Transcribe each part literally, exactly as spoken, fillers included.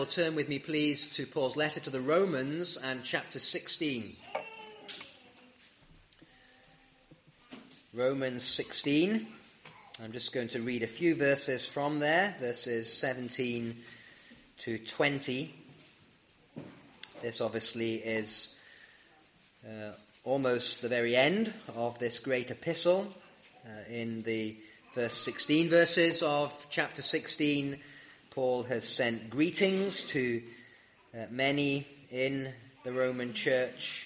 Turn with me, please, to Paul's letter to the Romans and chapter sixteen. Romans sixteen. I'm just going to read a few verses from there, verses seventeen to twenty. This obviously is uh, almost the very end of this great epistle. Uh, in the first sixteen verses of chapter sixteen, Paul has sent greetings to uh, many in the Roman church.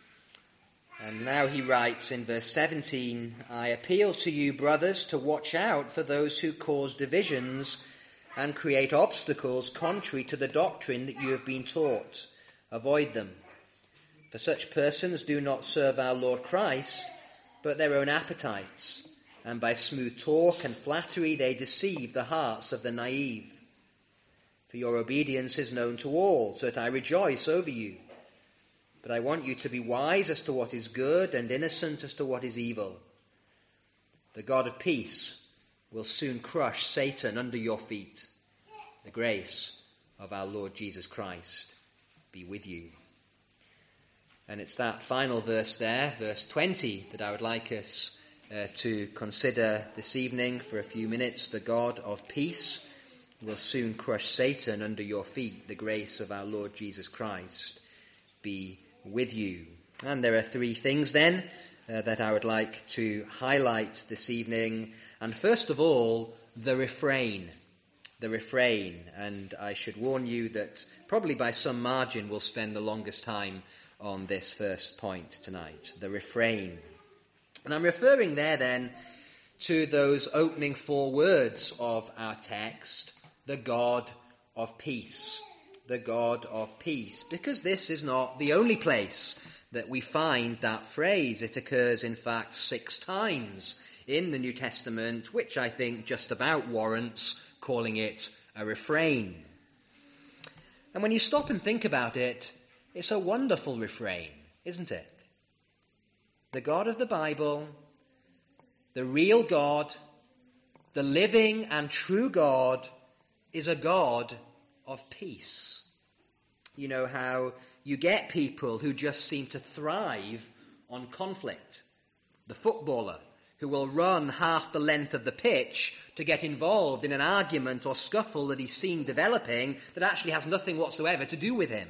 And now he writes in verse seventeen, I appeal to you, brothers, to watch out for those who cause divisions and create obstacles contrary to the doctrine that you have been taught. Avoid them. For such persons do not serve our Lord Christ, but their own appetites. And by smooth talk and flattery they deceive the hearts of the naive. For your obedience is known to all, so that I rejoice over you. But I want you to be wise as to what is good and innocent as to what is evil. The God of peace will soon crush Satan under your feet. The grace of our Lord Jesus Christ be with you. And it's that final verse there, verse twenty, that I would like us uh, to consider this evening for a few minutes. The God of peace will soon crush Satan under your feet. The grace of our Lord Jesus Christ be with you. And there are three things then uh, that I would like to highlight this evening. And first of all, the refrain. The refrain. And I should warn you that probably by some margin we'll spend the longest time on this first point tonight. The refrain. And I'm referring there then to those opening four words of our text. The God of peace, the God of peace, because this is not the only place that we find that phrase. It occurs, in fact, six times in the New Testament, which I think just about warrants calling it a refrain. And when you stop and think about it, it's a wonderful refrain, isn't it? The God of the Bible, the real God, the living and true God, is a God of peace. You know how you get people who just seem to thrive on conflict. The footballer who will run half the length of the pitch to get involved in an argument or scuffle that he's seen developing that actually has nothing whatsoever to do with him.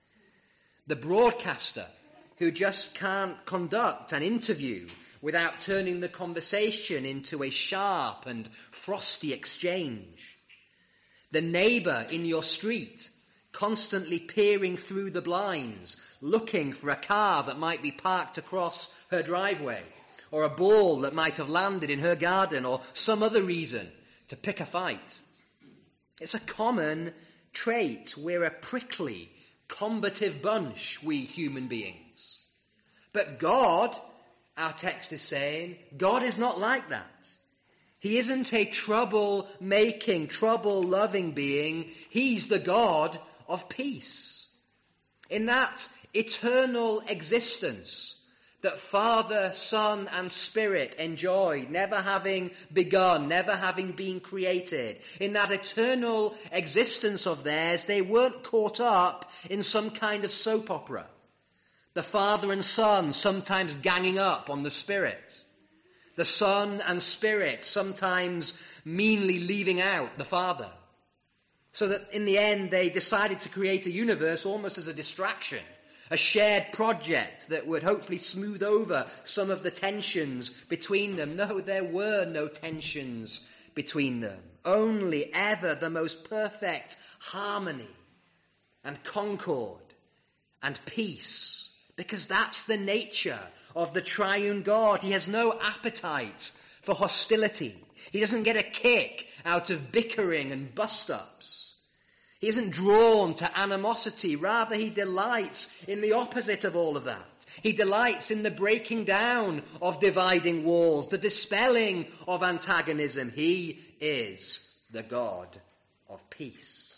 The broadcaster who just can't conduct an interview without turning the conversation into a sharp and frosty exchange. The neighbour in your street, constantly peering through the blinds, looking for a car that might be parked across her driveway, or a ball that might have landed in her garden, or some other reason to pick a fight. It's a common trait. We're a prickly, combative bunch, we human beings. But God, our text is saying, God is not like that. He isn't a trouble-making, trouble-loving being. He's the God of peace. In that eternal existence that Father, Son, and Spirit enjoyed, never having begun, never having been created, in that eternal existence of theirs, they weren't caught up in some kind of soap opera. The Father and Son sometimes ganging up on the Spirit. The Son and Spirit sometimes meanly leaving out the Father. So that in the end they decided to create a universe almost as a distraction, a shared project that would hopefully smooth over some of the tensions between them. No, there were no tensions between them. Only ever the most perfect harmony and concord and peace. Because that's the nature of the triune God. He has no appetite for hostility. He doesn't get a kick out of bickering and bust-ups. He isn't drawn to animosity. Rather, he delights in the opposite of all of that. He delights in the breaking down of dividing walls, the dispelling of antagonism. He is the God of peace.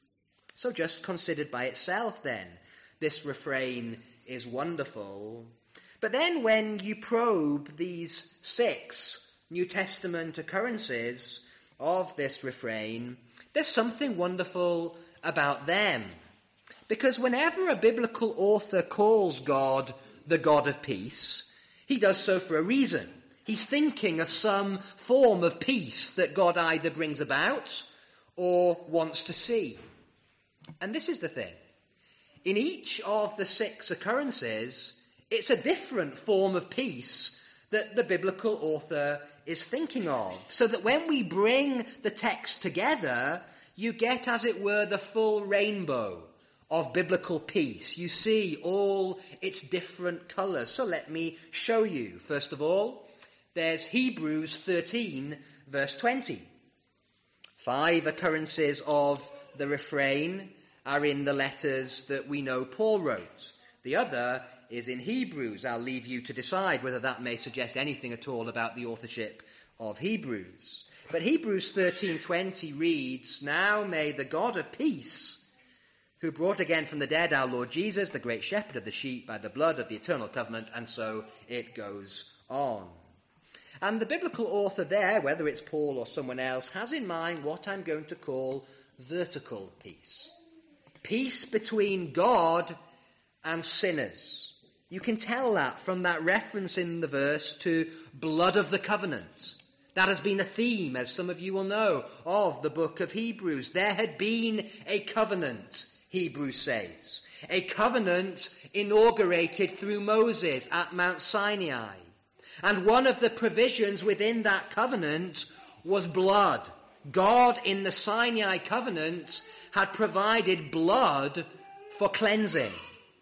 So just considered by itself then, this refrain is wonderful. But then when you probe these six New Testament occurrences of this refrain, there's something wonderful about them. Because whenever a biblical author calls God the God of peace, he does so for a reason. He's thinking of some form of peace that God either brings about or wants to see. And this is the thing. In each of the six occurrences, it's a different form of peace that the biblical author is thinking of. So that when we bring the text together, you get, as it were, the full rainbow of biblical peace. You see all its different colours. So let me show you. First of all, there's Hebrews thirteen, verse twenty. Five occurrences of the refrain are in the letters that we know Paul wrote. The other is in Hebrews. I'll leave you to decide whether that may suggest anything at all about the authorship of Hebrews. But Hebrews thirteen twenty reads, "Now may the God of peace, who brought again from the dead our Lord Jesus, the great shepherd of the sheep, by the blood of the eternal covenant," and so it goes on. And the biblical author there, whether it's Paul or someone else, has in mind what I'm going to call vertical peace. Peace between God and sinners. You can tell that from that reference in the verse to blood of the covenant. That has been a theme, as some of you will know, of the book of Hebrews. There had been a covenant, Hebrews says. A covenant inaugurated through Moses at Mount Sinai. And one of the provisions within that covenant was blood. God in the Sinai covenant had provided blood for cleansing.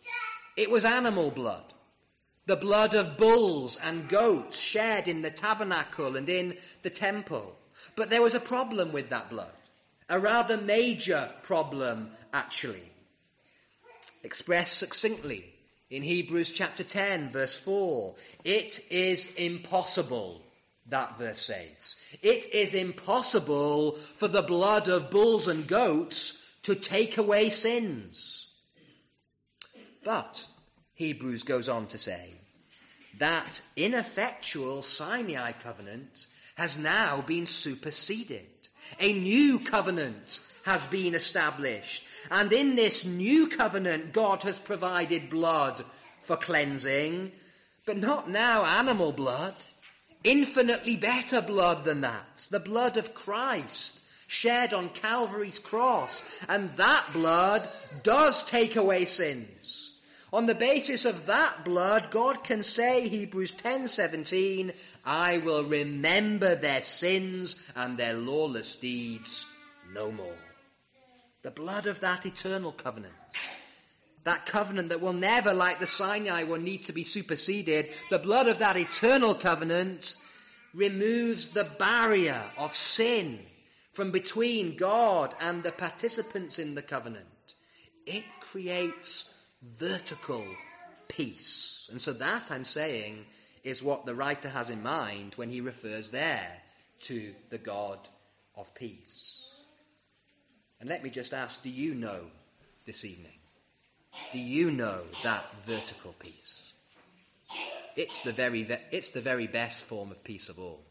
It was animal blood. The blood of bulls and goats shed in the tabernacle and in the temple. But there was a problem with that blood. A rather major problem, actually. Expressed succinctly in Hebrews chapter ten, verse four. It is impossible, that verse says. It is impossible for the blood of bulls and goats to take away sins. But, Hebrews goes on to say, that ineffectual Sinai covenant has now been superseded. A new covenant has been established. And in this new covenant, God has provided blood for cleansing, but not now animal blood. Infinitely better blood than that. The blood of Christ shed on Calvary's cross. And that blood does take away sins. On the basis of that blood, God can say, Hebrews ten seventeen, "I will remember their sins and their lawless deeds no more." The blood of that eternal covenant. That covenant that will never, like the Sinai one, need to be superseded. The blood of that eternal covenant removes the barrier of sin from between God and the participants in the covenant. It creates vertical peace. And so that, I'm saying, is what the writer has in mind when he refers there to the God of peace. And let me just ask, do you know this evening? Do you know that vertical peace? It's the very, it's the very best form of peace of all.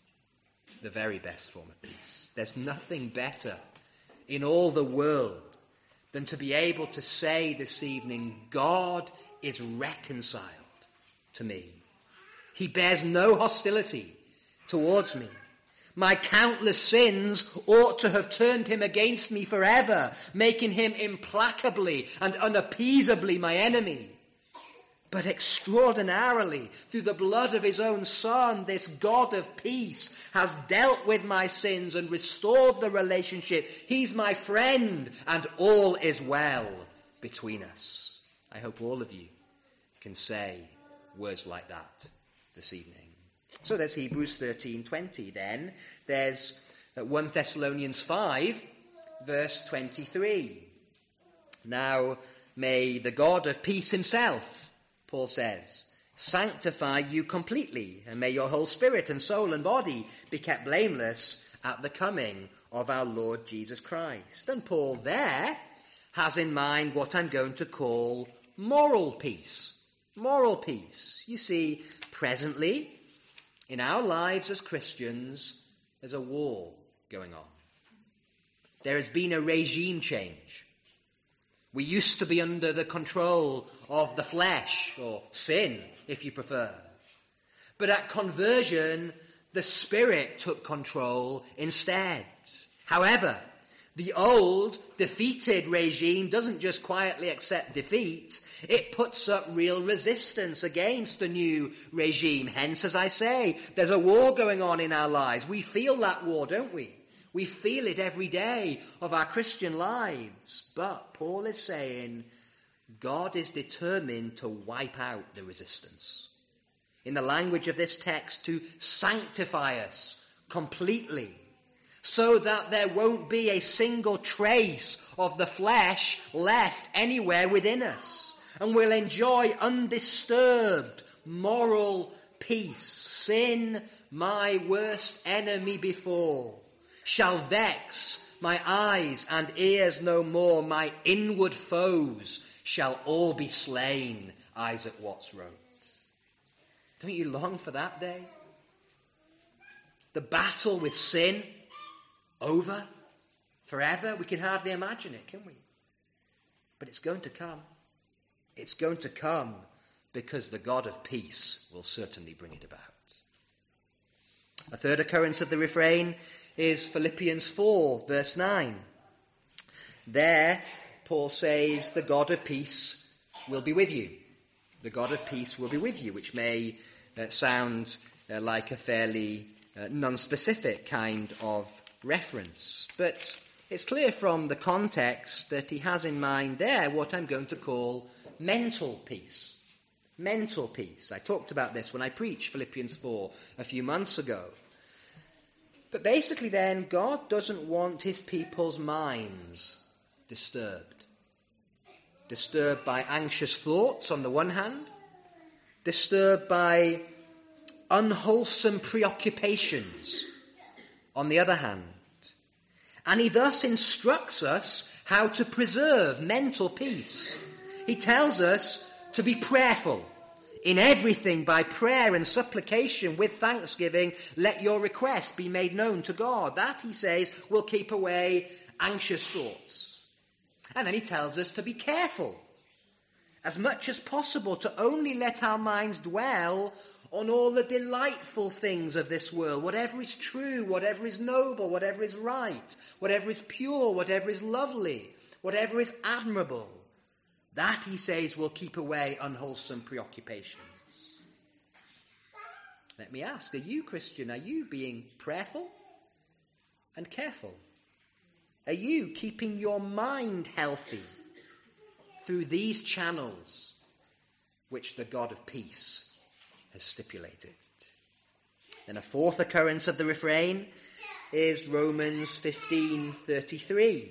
The very best form of peace. There's nothing better in all the world than to be able to say this evening, God is reconciled to me. He bears no hostility towards me. My countless sins ought to have turned him against me forever, making him implacably and unappeasably my enemy. But extraordinarily, through the blood of his own Son, this God of peace has dealt with my sins and restored the relationship. He's my friend, and all is well between us. I hope all of you can say words like that this evening. So there's Hebrews thirteen twenty then. There's First Thessalonians five, verse twenty-three. Now may the God of peace himself, Paul says, sanctify you completely, and may your whole spirit and soul and body be kept blameless at the coming of our Lord Jesus Christ. And Paul there has in mind what I'm going to call moral peace. Moral peace. You see, presently, in our lives as Christians, there's a war going on. There has been a regime change. We used to be under the control of the flesh, or sin, if you prefer. But at conversion, the Spirit took control instead. However, the old, defeated regime doesn't just quietly accept defeat. It puts up real resistance against the new regime. Hence, as I say, there's a war going on in our lives. We feel that war, don't we? We feel it every day of our Christian lives. But Paul is saying God is determined to wipe out the resistance. In the language of this text, to sanctify us completely, so that there won't be a single trace of the flesh left anywhere within us. And we'll enjoy undisturbed moral peace. Sin, my worst enemy before, shall vex my eyes and ears no more. My inward foes shall all be slain, Isaac Watts wrote. Don't you long for that day? The battle with sin over forever? We can hardly imagine it, can we? But it's going to come. It's going to come because the God of peace will certainly bring it about. A third occurrence of the refrain is Philippians four, verse nine. There, Paul says, the God of peace will be with you. The God of peace will be with you, which may uh, sound uh, like a fairly uh, non-specific kind of reference. But it's clear from the context that he has in mind there what I'm going to call mental peace. Mental peace. I talked about this when I preached Philippians four a few months ago. But basically then, God doesn't want his people's minds disturbed. Disturbed by anxious thoughts on the one hand, disturbed by unwholesome preoccupations on the other hand. And he thus instructs us how to preserve mental peace. He tells us to be prayerful. In everything, by prayer and supplication with thanksgiving, let your request be made known to God. That, he says, will keep away anxious thoughts. And then he tells us to be careful, as much as possible, to only let our minds dwell on all the delightful things of this world, whatever is true, whatever is noble, whatever is right, whatever is pure, whatever is lovely, whatever is admirable. That, he says, will keep away unwholesome preoccupations. Let me ask, are you, Christian, are you being prayerful and careful? Are you keeping your mind healthy through these channels which the God of peace has stipulated? Then a fourth occurrence of the refrain is Romans fifteen thirty-three.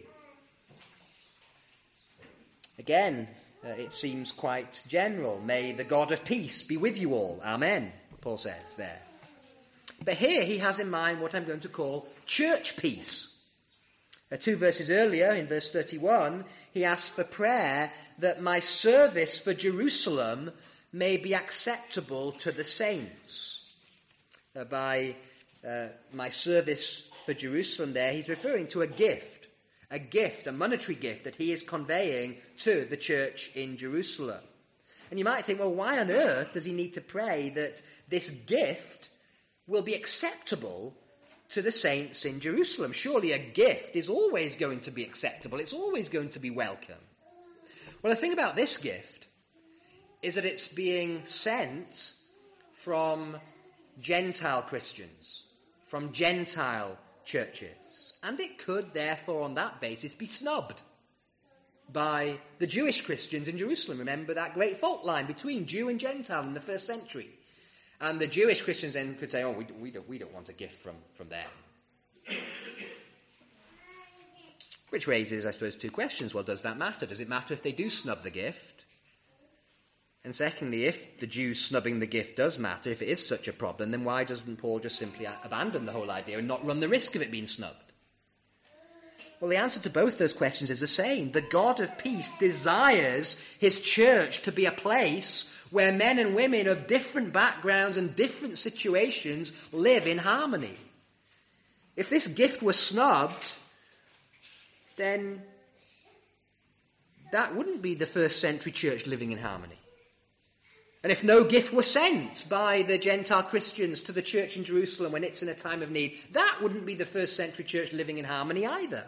Again, uh, it seems quite general. May the God of peace be with you all. Amen, Paul says there. But here he has in mind what I'm going to call church peace. Uh, two verses earlier, in verse thirty-one, he asks for prayer that my service for Jerusalem may be acceptable to the saints. Uh, by uh, my service for Jerusalem there, he's referring to a gift. A gift, a monetary gift that he is conveying to the church in Jerusalem. And you might think, well, why on earth does he need to pray that this gift will be acceptable to the saints in Jerusalem? Surely a gift is always going to be acceptable. It's always going to be welcome. Well, the thing about this gift is that it's being sent from Gentile Christians, from Gentile churches. And it could, therefore, on that basis, be snubbed by the Jewish Christians in Jerusalem. Remember that great fault line between Jew and Gentile in the first century. And the Jewish Christians then could say, oh, we, we, don't, we don't want a gift from, from them. Which raises, I suppose, two questions. Well, does that matter? Does it matter if they do snub the gift? And secondly, if the Jews snubbing the gift does matter, if it is such a problem, then why doesn't Paul just simply abandon the whole idea and not run the risk of it being snubbed? Well, the answer to both those questions is the same. The God of peace desires his church to be a place where men and women of different backgrounds and different situations live in harmony. If this gift was snubbed, then that wouldn't be the first century church living in harmony. And if no gift were sent by the Gentile Christians to the church in Jerusalem when it's in a time of need, that wouldn't be the first century church living in harmony either.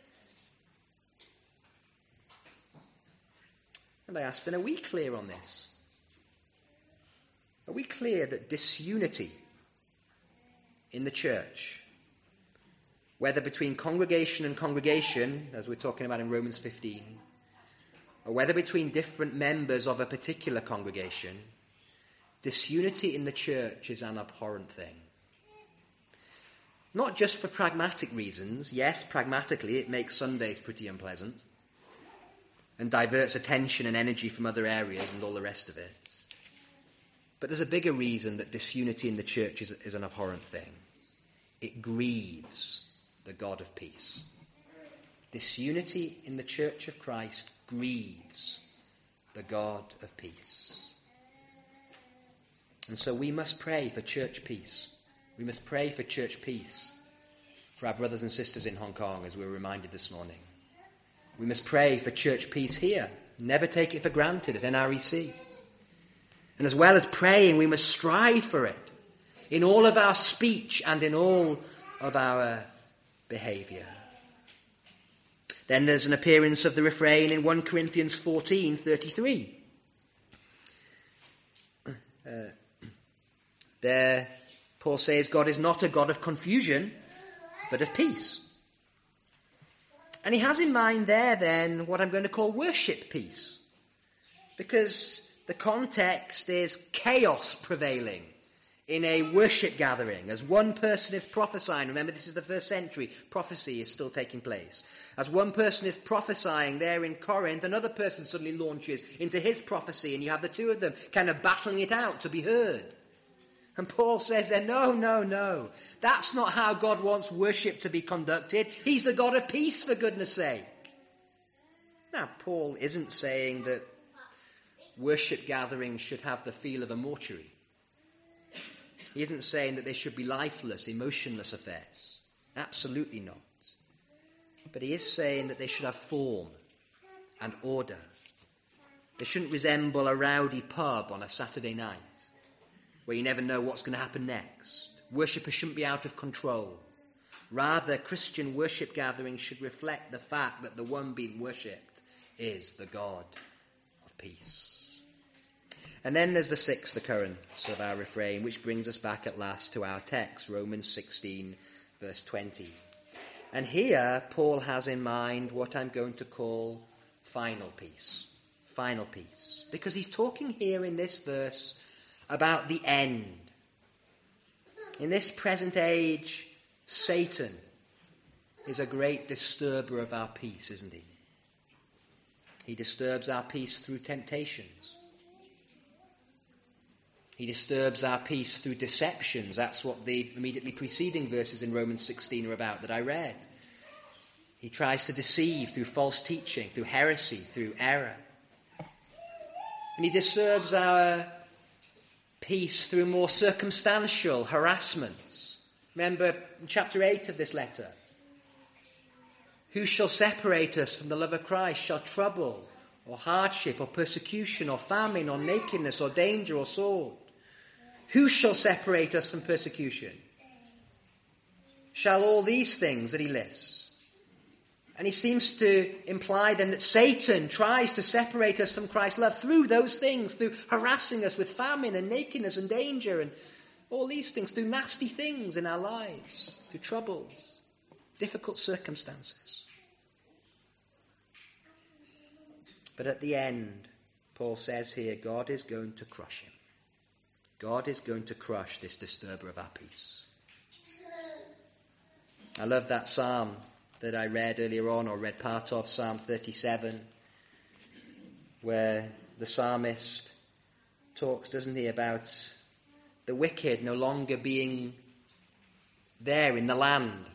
And I asked, then are we clear on this? Are we clear that disunity in the church, whether between congregation and congregation, as we're talking about in Romans fifteen, or whether between different members of a particular congregation, disunity in the church is an abhorrent thing. Not just for pragmatic reasons. Yes, pragmatically it makes Sundays pretty unpleasant and diverts attention and energy from other areas and all the rest of it. But there's a bigger reason that disunity in the church is, is an abhorrent thing. It grieves the God of peace. Disunity in the church of Christ grieves the God of peace. And so we must pray for church peace. We must pray for church peace for our brothers and sisters in Hong Kong, as we were reminded this morning. We must pray for church peace here. Never take it for granted at N R E C. And as well as praying, we must strive for it in all of our speech and in all of our behaviour. Then there's an appearance of the refrain in First Corinthians fourteen thirty-three. Uh, there, Paul says, God is not a God of confusion, but of peace. And he has in mind there, then, what I'm going to call worship peace. Because the context is chaos prevailing in a worship gathering. As one person is prophesying, remember this is the first century, prophecy is still taking place. As one person is prophesying there in Corinth, another person suddenly launches into his prophecy, and you have the two of them kind of battling it out to be heard. And Paul says there, no, no, no. That's not how God wants worship to be conducted. He's the God of peace, for goodness sake. Now, Paul isn't saying that worship gatherings should have the feel of a mortuary. He isn't saying that they should be lifeless, emotionless affairs. Absolutely not. But he is saying that they should have form and order. They shouldn't resemble a rowdy pub on a Saturday night, where you never know what's going to happen next. Worshippers shouldn't be out of control. Rather, Christian worship gatherings should reflect the fact that the one being worshipped is the God of peace. And then there's the sixth occurrence of our refrain, which brings us back at last to our text, Romans sixteen, verse twenty. And here, Paul has in mind what I'm going to call final peace. Final peace. Because he's talking here in this verse about the end. In this present age, Satan is a great disturber of our peace, isn't he? He disturbs our peace through temptations. He disturbs our peace through deceptions. That's what the immediately preceding verses in Romans sixteen are about that I read. He tries to deceive through false teaching, through heresy, through error. And he disturbs our peace through more circumstantial harassments. Remember in chapter eight of this letter. Who shall separate us from the love of Christ? Shall trouble or hardship or persecution or famine or nakedness or danger or sword? Who shall separate us from persecution? Shall all these things that he lists? And he seems to imply then that Satan tries to separate us from Christ's love through those things, through harassing us with famine and nakedness and danger and all these things, through nasty things in our lives, through troubles, difficult circumstances. But at the end, Paul says here, God is going to crush him. God is going to crush this disturber of our peace. I love that psalm that I read earlier on, or read part of, Psalm thirty-seven, where the psalmist talks, doesn't he, about the wicked no longer being there in the land.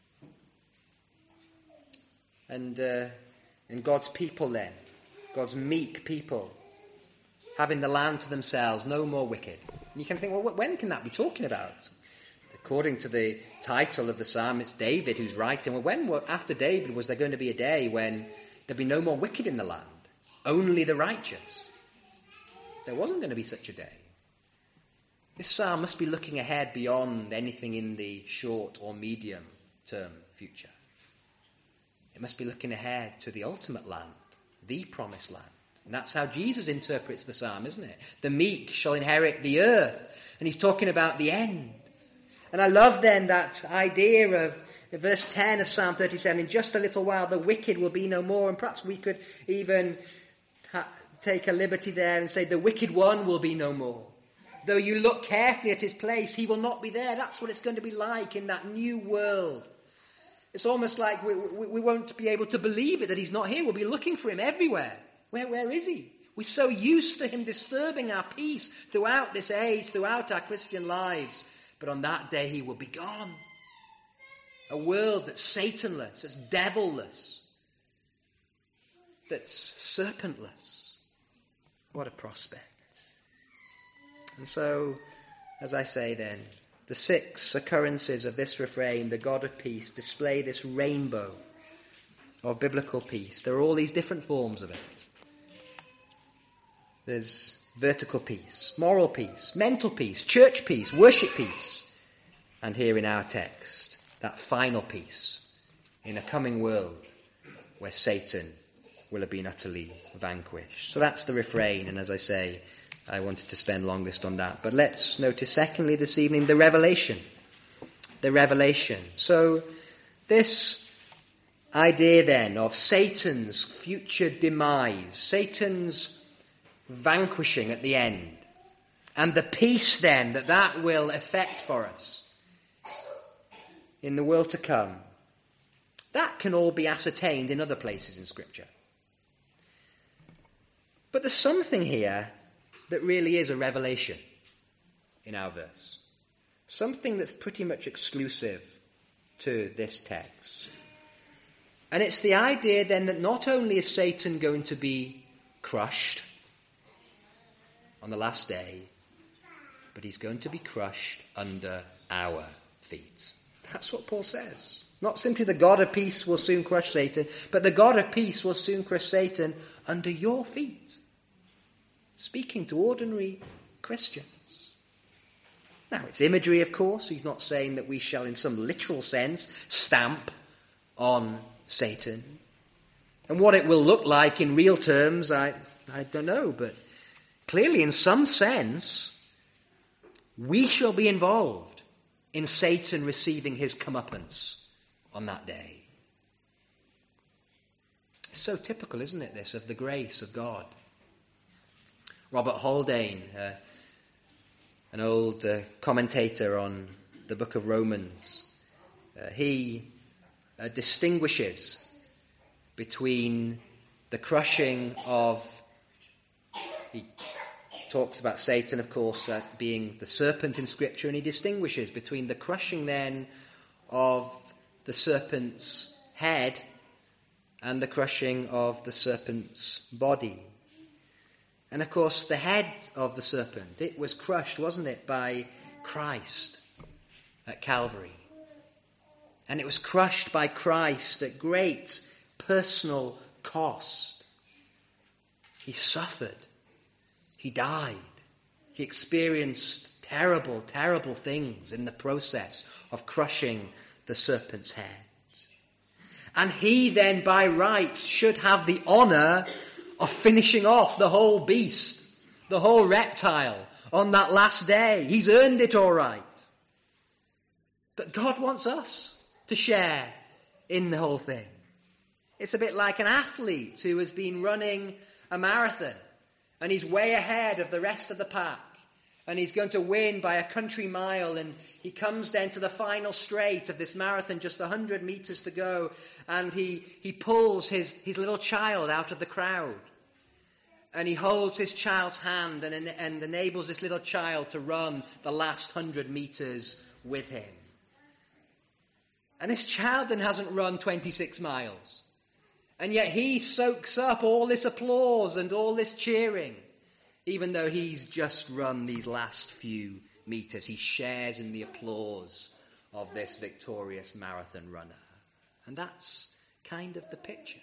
And, uh, and God's people then, God's meek people, having the land to themselves, no more wicked. And you can think, well, when can that be talking about? The According to the title of the psalm, it's David who's writing. Well, when after David was there going to be a day when there'd be no more wicked in the land? Only the righteous. There wasn't going to be such a day. This psalm must be looking ahead beyond anything in the short or medium term future. It must be looking ahead to the ultimate land, the promised land. And that's how Jesus interprets the psalm, isn't it? The meek shall inherit the earth. And he's talking about the end. And I love then that idea of verse ten of Psalm thirty-seven, in just a little while the wicked will be no more. And perhaps we could even ha- take a liberty there and say the wicked one will be no more. Though you look carefully at his place, he will not be there. That's what it's going to be like in that new world. It's almost like we, we, we won't be able to believe it that he's not here. We'll be looking for him everywhere. Where, where is he? We're so used to him disturbing our peace throughout this age, throughout our Christian lives. But on that day he will be gone. A world that's Satanless, that's devilless, that's serpentless. What a prospect. And so, as I say then, the six occurrences of this refrain, the God of peace, display this rainbow of biblical peace. There are all these different forms of it. There's vertical peace, moral peace, mental peace, church peace, worship peace. And here in our text, that final peace in a coming world where Satan will have been utterly vanquished. So that's the refrain, and as I say, I wanted to spend longest on that. But let's notice secondly this evening the revelation. The revelation. So this idea then of Satan's future demise, Satan's vanquishing at the end, and the peace then that that will effect for us in the world to come, that can all be ascertained in other places in Scripture. But there's something here that really is a revelation in our verse. Something that's pretty much exclusive to this text. And it's the idea then that not only is Satan going to be crushed on the last day, but he's going to be crushed under our feet. That's what Paul says. Not simply the God of peace will soon crush Satan, but the God of peace will soon crush Satan under your feet. Speaking to ordinary Christians. Now, it's imagery, of course. He's not saying that we shall, in some literal sense, stamp on Satan. And what it will look like in real terms, I, I don't know, but clearly, in some sense, we shall be involved in Satan receiving his comeuppance on that day. It's so typical, isn't it, this, of the grace of God. Robert Haldane, uh, an old uh, commentator on the book of Romans, uh, he uh, distinguishes between the crushing of, he talks about Satan, of course, uh, being the serpent in Scripture, and he distinguishes between the crushing then of the serpent's head and the crushing of the serpent's body. And of course, the head of the serpent, it was crushed, wasn't it, by Christ at Calvary. And it was crushed by Christ at great personal cost. He suffered. He died. He experienced terrible, terrible things in the process of crushing the serpent's head. And he then, by rights, should have the honor of finishing off the whole beast, the whole reptile, on that last day. He's earned it all right. But God wants us to share in the whole thing. It's a bit like an athlete who has been running a marathon, and he's way ahead of the rest of the pack, and he's going to win by a country mile, and he comes then to the final straight of this marathon, just one hundred meters to go, and he, he pulls his, his little child out of the crowd. And he holds his child's hand and, and enables this little child to run the last hundred meters with him. And this child then hasn't run twenty-six miles. And yet he soaks up all this applause and all this cheering, even though he's just run these last few meters. He shares in the applause of this victorious marathon runner. And that's kind of the picture.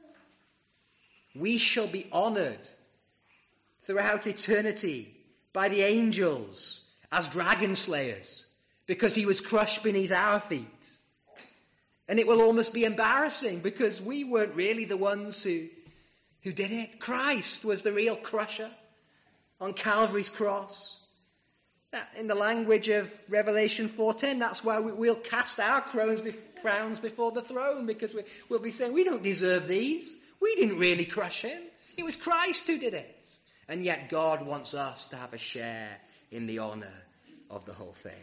We shall be honored throughout eternity by the angels as dragon slayers because he was crushed beneath our feet. And it will almost be embarrassing because we weren't really the ones who, who did it. Christ was the real crusher on Calvary's cross. That, in the language of Revelation four ten, that's why we, we'll cast our crowns, crowns before the throne, because we, we'll be saying, we don't deserve these. We didn't really crush him. It was Christ who did it. And yet God wants us to have a share in the honor of the whole thing.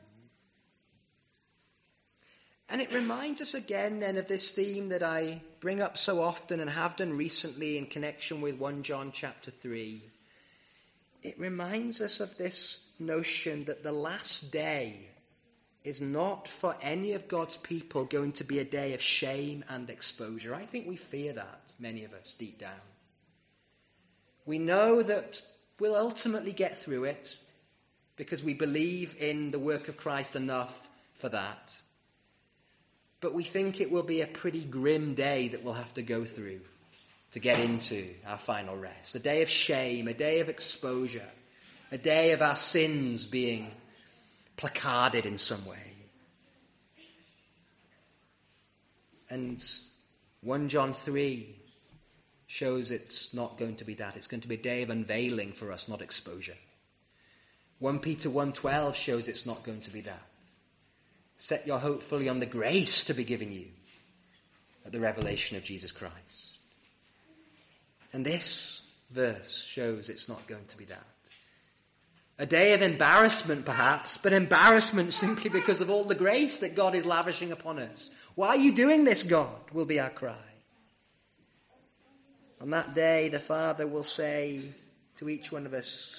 And it reminds us again then of this theme that I bring up so often and have done recently in connection with First John chapter three. It reminds us of this notion that the last day is not for any of God's people going to be a day of shame and exposure. I think we fear that, many of us, deep down. We know that we'll ultimately get through it because we believe in the work of Christ enough for that. But we think it will be a pretty grim day that we'll have to go through to get into our final rest. A day of shame, a day of exposure, a day of our sins being placarded in some way. And First John three shows it's not going to be that. It's going to be a day of unveiling for us, not exposure. First Peter one twelve shows it's not going to be that. Set your hope fully on the grace to be given you at the revelation of Jesus Christ. And this verse shows it's not going to be that. A day of embarrassment, perhaps, but embarrassment simply because of all the grace that God is lavishing upon us. Why are you doing this, God? Will be our cry. On that day, the Father will say to each one of us,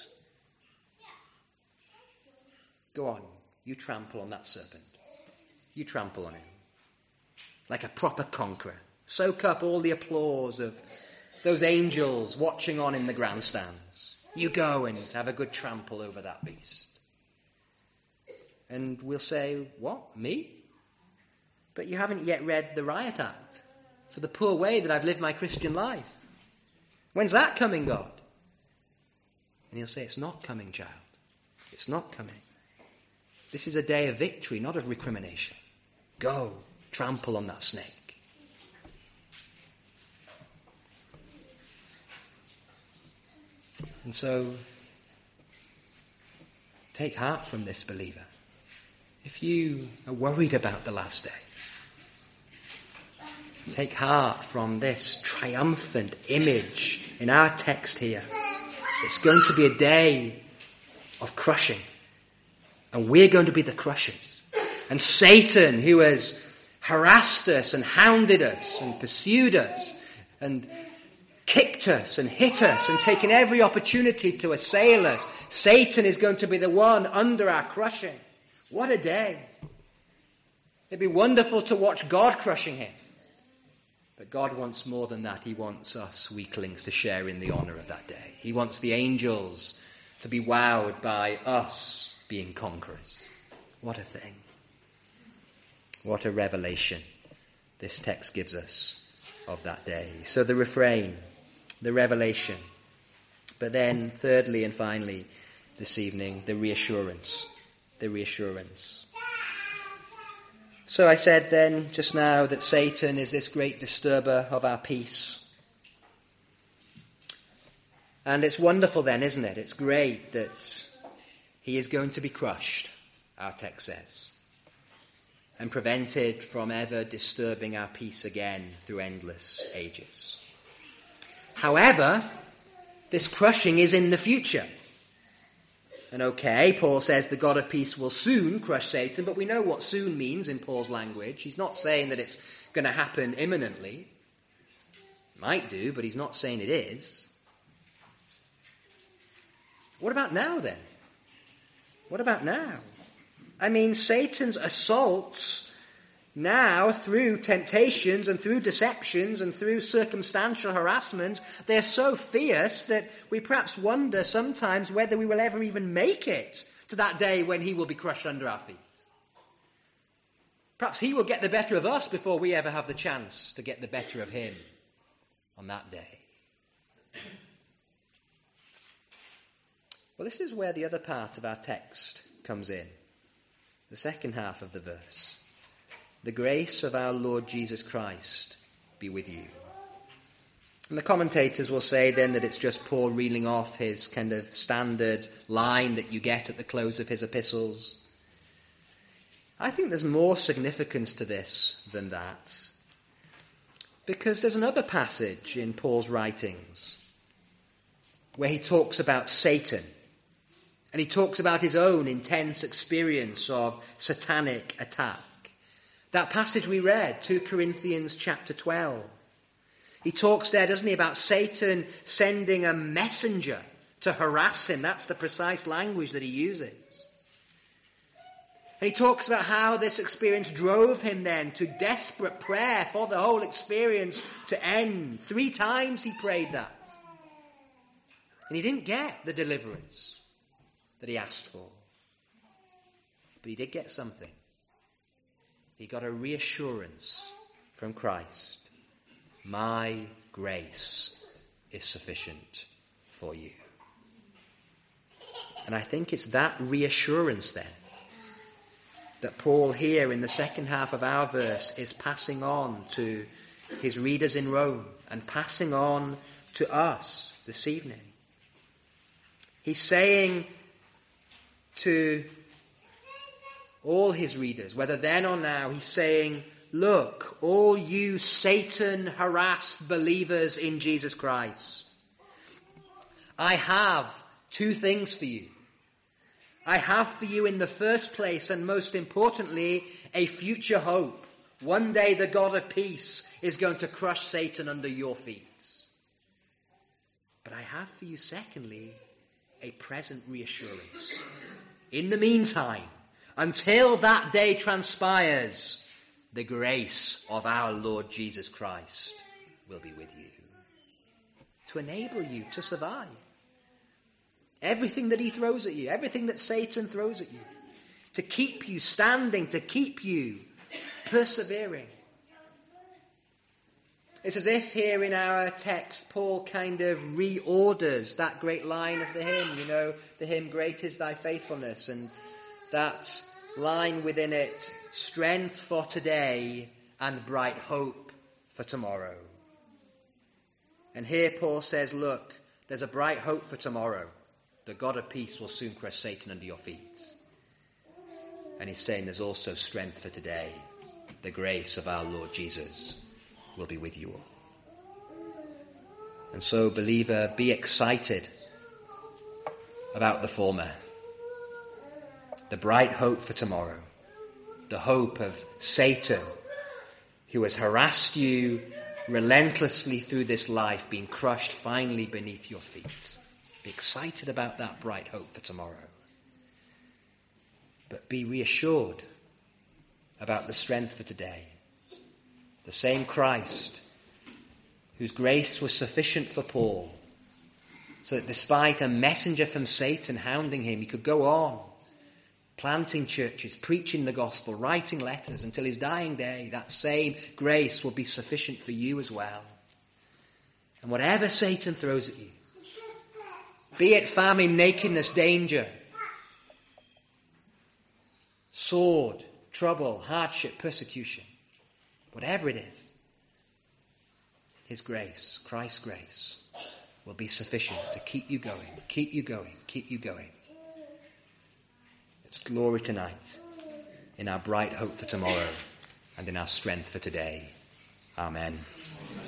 go on, you trample on that serpent. You trample on him. Like a proper conqueror. Soak up all the applause of those angels watching on in the grandstands. You go and have a good trample over that beast. And we'll say, what, me? But you haven't yet read the Riot Act for the poor way that I've lived my Christian life. When's that coming, God? And he'll say, it's not coming, child. It's not coming. This is a day of victory, not of recrimination. Go, trample on that snake. And so, take heart from this, believer. If you are worried about the last day, take heart from this triumphant image in our text here. It's going to be a day of crushing. And we're going to be the crushers. And Satan, who has harassed us and hounded us and pursued us and kicked us and hit us and taken every opportunity to assail us, Satan is going to be the one under our crushing. What a day. It'd be wonderful to watch God crushing him. But God wants more than that. He wants us weaklings to share in the honor of that day. He wants the angels to be wowed by us being conquerors. What a thing. What a revelation this text gives us of that day. So the refrain, the revelation. But then thirdly and finally this evening, the reassurance. The reassurance. So I said then just now that Satan is this great disturber of our peace. And it's wonderful then, isn't it? It's great that he is going to be crushed, our text says, and prevented from ever disturbing our peace again through endless ages. However, this crushing is in the future. And okay, Paul says the God of peace will soon crush Satan, but we know what soon means in Paul's language. He's not saying that it's going to happen imminently. Might do, but he's not saying it is. What about now then? What about now? I mean, Satan's assaults Now, through temptations and through deceptions and through circumstantial harassments, they're so fierce that we perhaps wonder sometimes whether we will ever even make it to that day when he will be crushed under our feet. Perhaps he will get the better of us before we ever have the chance to get the better of him on that day. Well, this is where the other part of our text comes in. The second half of the verse. The grace of our Lord Jesus Christ be with you. And the commentators will say then that it's just Paul reeling off his kind of standard line that you get at the close of his epistles. I think there's more significance to this than that, because there's another passage in Paul's writings where he talks about Satan, and he talks about his own intense experience of satanic attack. That passage we read, Second Corinthians chapter twelve. He talks there, doesn't he, about Satan sending a messenger to harass him. That's the precise language that he uses. And he talks about how this experience drove him then to desperate prayer for the whole experience to end. Three times he prayed that. And he didn't get the deliverance that he asked for. But he did get something. He got a reassurance from Christ. My grace is sufficient for you. And I think it's that reassurance then that Paul here in the second half of our verse is passing on to his readers in Rome and passing on to us this evening. He's saying to all his readers, whether then or now, he's saying, look, all you Satan-harassed believers in Jesus Christ, I have two things for you. I have for you in the first place, and most importantly, a future hope. One day the God of peace is going to crush Satan under your feet. But I have for you, secondly, a present reassurance. In the meantime, until that day transpires, the grace of our Lord Jesus Christ will be with you to enable you to survive everything that he throws at you, everything that Satan throws at you, to keep you standing, to keep you persevering. It's as if here in our text, Paul kind of reorders that great line of the hymn, you know, the hymn, Great is Thy Faithfulness, and that line within it, strength for today and bright hope for tomorrow. And here Paul says, look, there's a bright hope for tomorrow. The God of peace will soon crush Satan under your feet. And he's saying there's also strength for today. The grace of our Lord Jesus will be with you all. And so, believer, be excited about the former. The bright hope for tomorrow. The hope of Satan, who has harassed you relentlessly through this life, being crushed finally beneath your feet. Be excited about that bright hope for tomorrow. But be reassured about the strength for today. The same Christ whose grace was sufficient for Paul, so that despite a messenger from Satan hounding him, he could go on planting churches, preaching the gospel, writing letters until his dying day. That same grace will be sufficient for you as well. And whatever Satan throws at you, be it famine, nakedness, danger, sword, trouble, hardship, persecution, whatever it is, his grace, Christ's grace, will be sufficient to keep you going, keep you going, keep you going. It's glory tonight in our bright hope for tomorrow and in our strength for today. Amen.